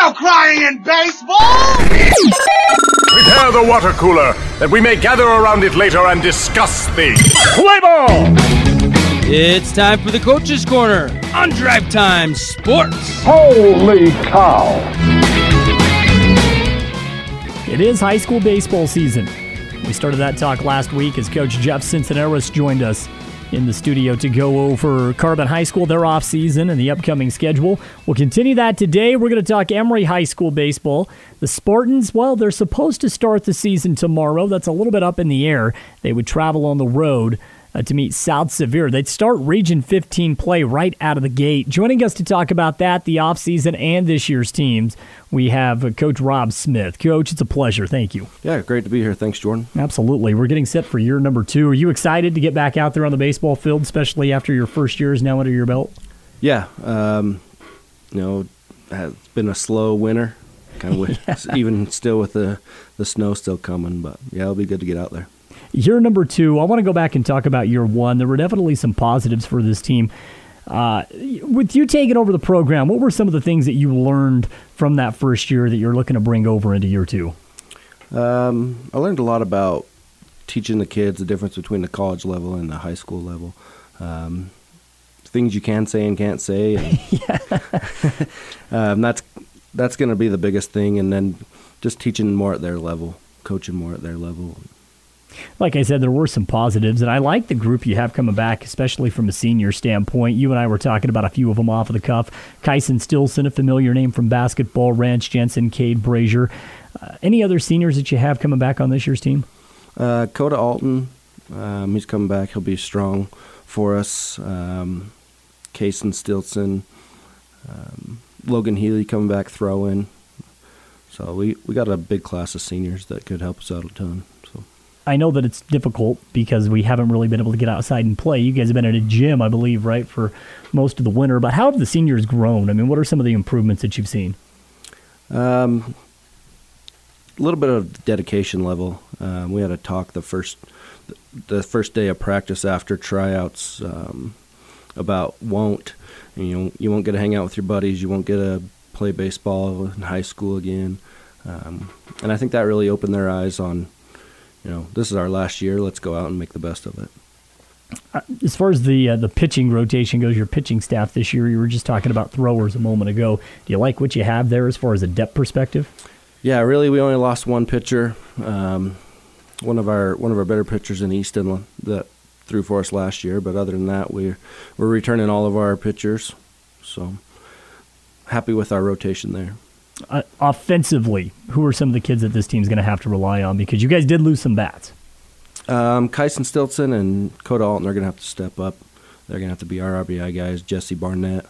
no crying in baseball! Prepare the water cooler, that we may gather around it later and discuss the play ball! It's time for the Coach's Corner on Drive Time Sports. Holy cow! It is high school baseball season. We started that talk last week as Coach Jeff Cincinnati joined us in the studio to go over Carbon High School, their off-season, and the upcoming schedule. We'll continue that today. We're going to talk Emory High School baseball. The Spartans, well, they're supposed to start the season tomorrow. That's a little bit up in the air. They would travel on the road to meet South Sevier. They'd start Region 15 play right out of the gate. Joining us to talk about that, the offseason, and this year's teams, we have Coach Rob Smith. Coach, it's a pleasure. Thank you. Yeah, great to be here. Thanks, Jordan. Absolutely. We're getting set for year number 2. Are you excited to get back out there on the baseball field, especially after your first year is now under your belt? Yeah. It's been a slow winter, kind of even still with the snow still coming, but yeah, it'll be good to get out there. Year number 2, I want to go back and talk about year 1. There were definitely some positives for this team. With you taking over the program, what were some of the things that you learned from that first year that you're looking to bring over into year 2? I learned a lot about teaching the kids the difference between the college level and the high school level. Things you can say and can't say. And, that's going to be the biggest thing, and then just teaching more at their level, coaching more at their level. Like I said, there were some positives, and I like the group you have coming back, especially from a senior standpoint. You and I were talking about a few of them off of the cuff. Kyson Stilson, a familiar name from basketball, Rance Jensen, Cade Brazier. Any other seniors that you have coming back on this year's team? Coda Alton, he's coming back. He'll be strong for us. Kyson Stilson, Logan Healy coming back throwing. So we got a big class of seniors that could help us out a ton. So. I know that it's difficult because we haven't really been able to get outside and play. You guys have been at a gym, I believe, right, for most of the winter. But how have the seniors grown? I mean, what are some of the improvements that you've seen? A little bit of dedication level. We had a talk the first day of practice after tryouts about won't. You won't get to hang out with your buddies. You won't get to play baseball in high school again. And I think that really opened their eyes on, this is our last year. Let's go out and make the best of it. As far as the pitching rotation goes, your pitching staff this year, you were just talking about throwers a moment ago. Do you like what you have there as far as a depth perspective? Yeah, really, we only lost one pitcher. One of our better pitchers in Easton that threw for us last year. But other than that, we're returning all of our pitchers. So happy with our rotation there. Offensively, who are some of the kids that this team's going to have to rely on? Because you guys did lose some bats. Kyson Stilson and Coda Alton are going to have to step up. They're going to have to be our RBI guys, Jesse Barnett,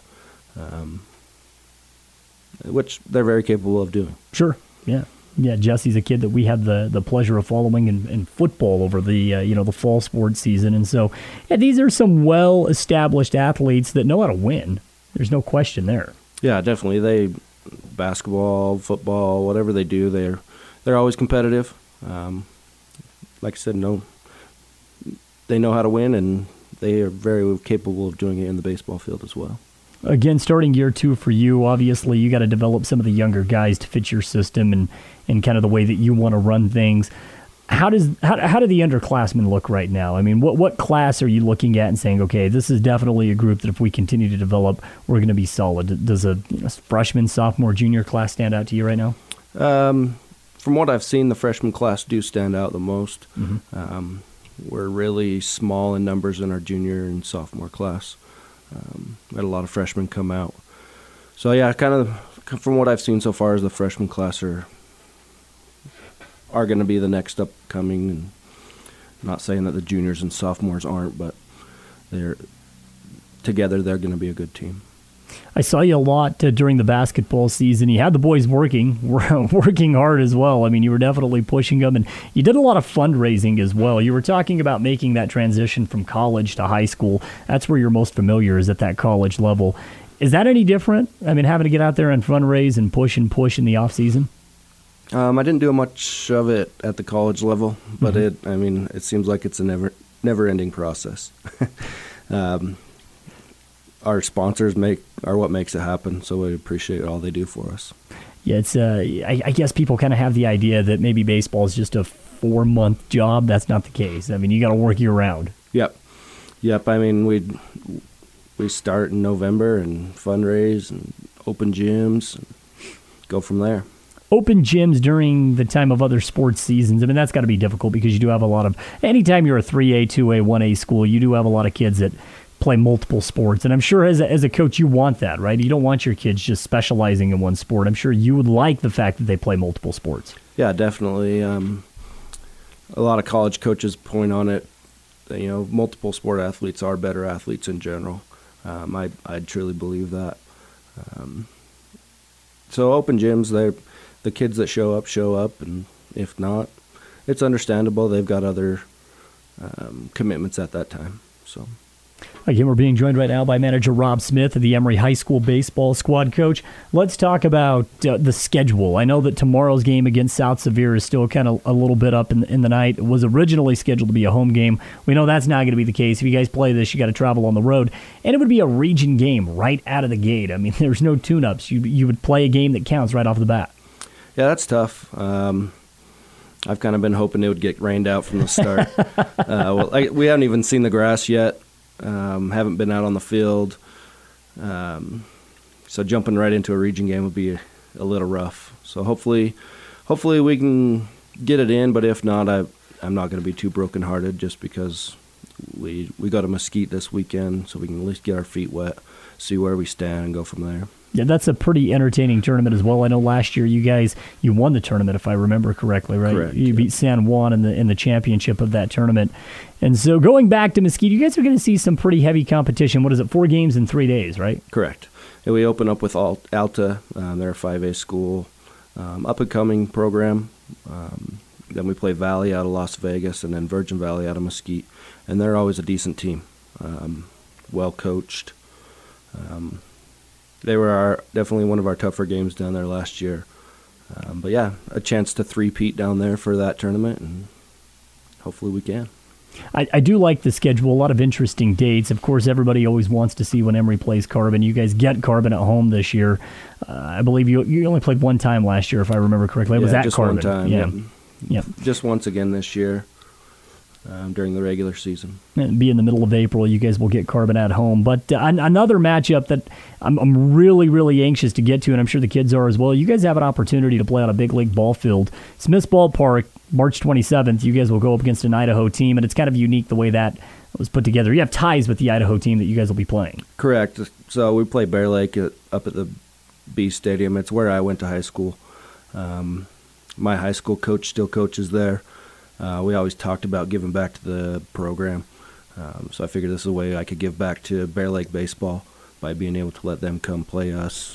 which they're very capable of doing. Sure, yeah. Yeah, Jesse's a kid that we had the pleasure of following in football over the the fall sports season. And so these are some well-established athletes that know how to win. There's no question there. Yeah, definitely. Basketball, football, whatever they do, they're always competitive. Like I said, they know how to win, and they are very capable of doing it in the baseball field as well. Again, starting year 2 for you, obviously you got to develop some of the younger guys to fit your system and kind of the way that you want to run things. How do the underclassmen look right now? I mean, what class are you looking at and saying, okay, this is definitely a group that if we continue to develop, we're going to be solid? Does a freshman, sophomore, junior class stand out to you right now? From what I've seen, the freshman class do stand out the most. Mm-hmm. We're really small in numbers in our junior and sophomore class. We had a lot of freshmen come out. So, yeah, kind of from what I've seen so far is the freshman class are going to be the next upcoming. And I'm not saying that the juniors and sophomores aren't, but they're going to be a good team. I saw you a lot during the basketball season. You had the boys working hard as well. I mean, you were definitely pushing them, and you did a lot of fundraising as well. You were talking about making that transition from college to high school. That's where you're most familiar, is at that college level. Is that any different? I mean, having to get out there and fundraise and push in the off season? I didn't do much of it at the college level, but mm-hmm. It seems like it's a never-ending process. Our sponsors are what makes it happen, so we appreciate all they do for us. Yeah, it's. I guess people kind of have the idea that maybe baseball is just a 4-month job. That's not the case. I mean, you got to work year round. Yep. I mean, we start in November and fundraise and open gyms and go from there. Open gyms during the time of other sports seasons. I mean, that's got to be difficult because you do have a lot of. Anytime you're a 3A, 2A, 1A school, you do have a lot of kids that play multiple sports. And I'm sure as a coach, you want that, right? You don't want your kids just specializing in one sport. I'm sure you would like the fact that they play multiple sports. Yeah, definitely. A lot of college coaches point on it. Multiple sport athletes are better athletes in general. I truly believe that. So open gyms, the kids that show up, and if not, it's understandable. They've got other commitments at that time. So. Again, we're being joined right now by manager Rob Smith of the Emory High School baseball squad. Coach, let's talk about the schedule. I know that tomorrow's game against South Sevier is still kind of a little bit up in the night. It was originally scheduled to be a home game. We know that's not going to be the case. If you guys play this, you got to travel on the road. And it would be a region game right out of the gate. I mean, there's no tune-ups. You would play a game that counts right off the bat. Yeah, that's tough. I've kind of been hoping it would get rained out from the start. We haven't even seen the grass yet. Haven't been out on the field. So jumping right into a region game would be a little rough. So hopefully we can get it in, but if not, I'm not going to be too brokenhearted just because we got a Mesquite this weekend, so we can at least get our feet wet, see where we stand, and go from there. Yeah, that's a pretty entertaining tournament as well. I know last year you won the tournament, if I remember correctly, right? Correct. You beat San Juan in the championship of that tournament. And so going back to Mesquite, you guys are going to see some pretty heavy competition. What is it, 4 games in 3 days, right? Correct. And we open up with Alta. They're a 5A school, up-and-coming program. Then we play Valley out of Las Vegas, and then Virgin Valley out of Mesquite. And they're always a decent team, well-coached. They were definitely one of our tougher games down there last year. But yeah, a chance to three-peat down there for that tournament, and hopefully we can. I do like the schedule, a lot of interesting dates. Of course, everybody always wants to see when Emory plays Carbon. You guys get Carbon at home this year. I believe you only played one time last year, if I remember correctly. It was at just Carbon. One time. Yeah. Yep. Just once again this year. During the regular season. It'll be in the middle of April. You guys will get Carbon at home. But another matchup that I'm really, really anxious to get to, and I'm sure the kids are as well, you guys have an opportunity to play on a big league ball field. Smith's Ballpark, March 27th, you guys will go up against an Idaho team, and it's kind of unique the way that was put together. You have ties with the Idaho team that you guys will be playing. Correct. So we play Bear Lake up at the B Stadium. It's where I went to high school. My high school coach still coaches there. We always talked about giving back to the program, so I figured this is a way I could give back to Bear Lake baseball by being able to let them come play us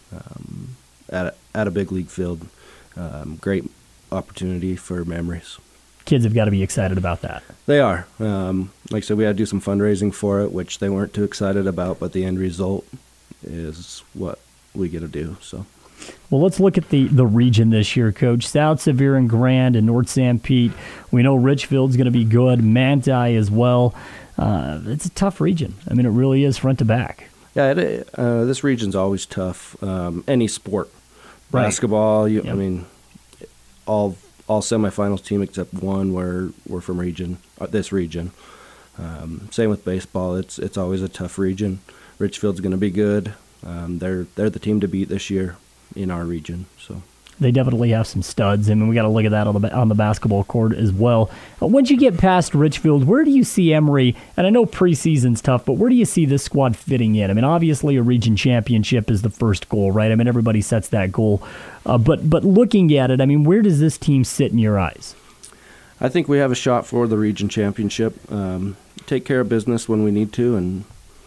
at a big league field. Great opportunity for memories. Kids have got to be excited about that. They are. Like I said, we had to do some fundraising for it, which they weren't too excited about, but the end result is what we get to do. So. Well, let's look at the region this year, Coach. South Sevier and Grand and North St. Pete. We know Richfield's going to be good. Manti as well. It's a tough region. I mean, it really is front to back. Yeah, this region's always tough. Any sport. Right. Basketball, I mean, all semifinals team except one we're from this region. Same with baseball. It's always a tough region. Richfield's going to be good. They're the team to beat this year in our region. So they definitely have some studs. I mean, we got to look at that on the basketball court as well. Once you get past Richfield, where do you see Emory? And I know preseason's tough, but where do you see this squad fitting in? I mean, obviously a region championship is the first goal, right? I mean, everybody sets that goal. But looking at it, I mean, where does this team sit in your eyes? I think we have a shot for the region championship. Take care of business when we need to, and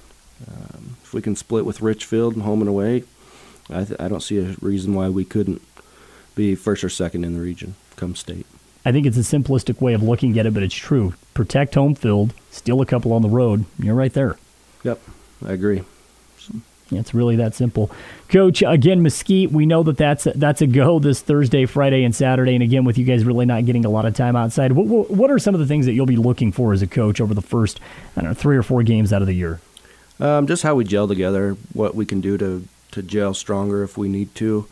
if we can split with Richfield home and away, I don't see a reason why we couldn't be first or second in the region come state. I think it's a simplistic way of looking at it, but it's true. Protect home field, steal a couple on the road, you're right there. Yep, I agree. Yeah, it's really that simple. Coach, again, Mesquite, we know that's a go this Thursday, Friday, and Saturday, and again, with you guys really not getting a lot of time outside, what are some of the things that you'll be looking for as a coach over the first, 3 or 4 games out of the year? Just how we gel together, what we can do to gel stronger if we need to.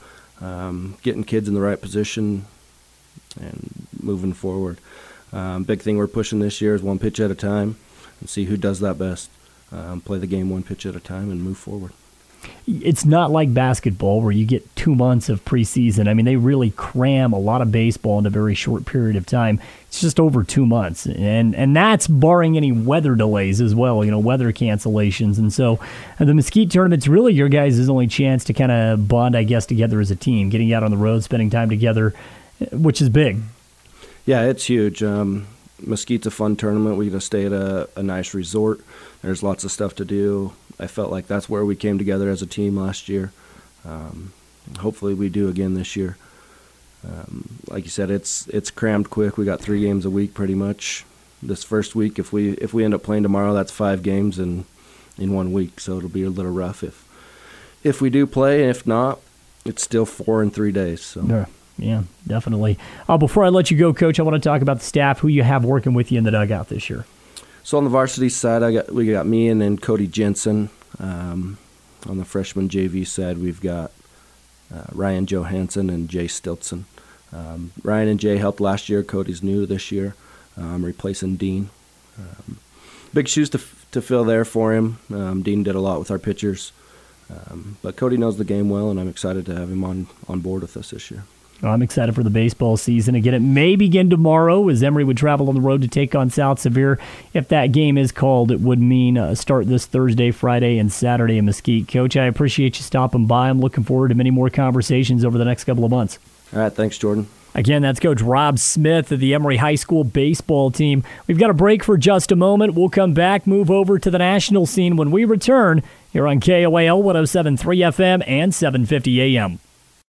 getting kids in the right position and moving forward. Big thing we're pushing this year is one pitch at a time and see who does that best. Play the game one pitch at a time and move forward. It's not like basketball where you get 2 months of preseason. I mean, they really cram a lot of baseball in a very short period of time. It's just over 2 months. And that's barring any weather delays as well, weather cancellations. And so the Mesquite tournament's really your guys' only chance to kind of bond, I guess, together as a team, getting out on the road, spending time together, which is big. Yeah, it's huge. Mesquite's a fun tournament. We get to stay at a nice resort. There's lots of stuff to do. I felt like that's where we came together as a team last year. Hopefully we do again this year. Like you said, it's crammed quick. We got 3 games a week pretty much. This first week, if we end up playing tomorrow, that's 5 games in 1 week. So it'll be a little rough if we do play. If not, it's still 4 in 3 days. So. Yeah, definitely. Before I let you go, Coach, I want to talk about the staff, who you have working with you in the dugout this year. So on the varsity side, we got me and then Cody Jensen. On the freshman JV side, we've got Ryan Johansson and Jay Stiltson. Ryan and Jay helped last year. Cody's new this year, replacing Dean. Big shoes to fill there for him. Dean did a lot with our pitchers. But Cody knows the game well, and I'm excited to have him on board with us this year. I'm excited for the baseball season. Again, it may begin tomorrow as Emory would travel on the road to take on South Sevier. If that game is called, it would mean a start this Thursday, Friday, and Saturday in Mesquite. Coach, I appreciate you stopping by. I'm looking forward to many more conversations over the next couple of months. All right, thanks, Jordan. Again, that's Coach Rob Smith of the Emory High School baseball team. We've got a break for just a moment. We'll come back, move over to the national scene when we return here on KOAL 107.3 FM and 750 AM.